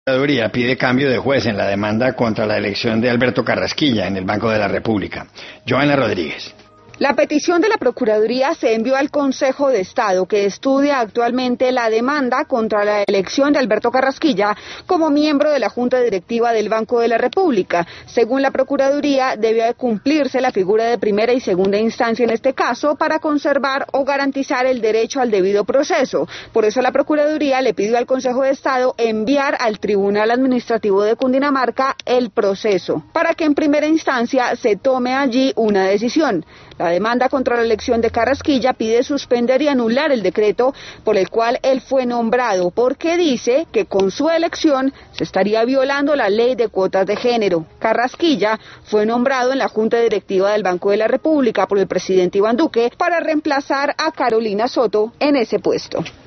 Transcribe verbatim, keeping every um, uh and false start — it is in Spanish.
La Procuraduría pide cambio de juez en la demanda contra la elección de Alberto Carrasquilla en el Banco de la República. Joana Rodríguez. La petición de la Procuraduría se envió al Consejo de Estado, que estudia actualmente la demanda contra la elección de Alberto Carrasquilla como miembro de la Junta Directiva del Banco de la República. Según la Procuraduría, debe cumplirse la figura de primera y segunda instancia en este caso para conservar o garantizar el derecho al debido proceso. Por eso la Procuraduría le pidió al Consejo de Estado enviar al Tribunal Administrativo de Cundinamarca el proceso, para que en primera instancia se tome allí una decisión. La demanda contra la elección de Carrasquilla pide suspender y anular el decreto por el cual él fue nombrado, porque dice que con su elección se estaría violando la ley de cuotas de género. Carrasquilla fue nombrado en la Junta Directiva del Banco de la República por el presidente Iván Duque para reemplazar a Carolina Soto en ese puesto.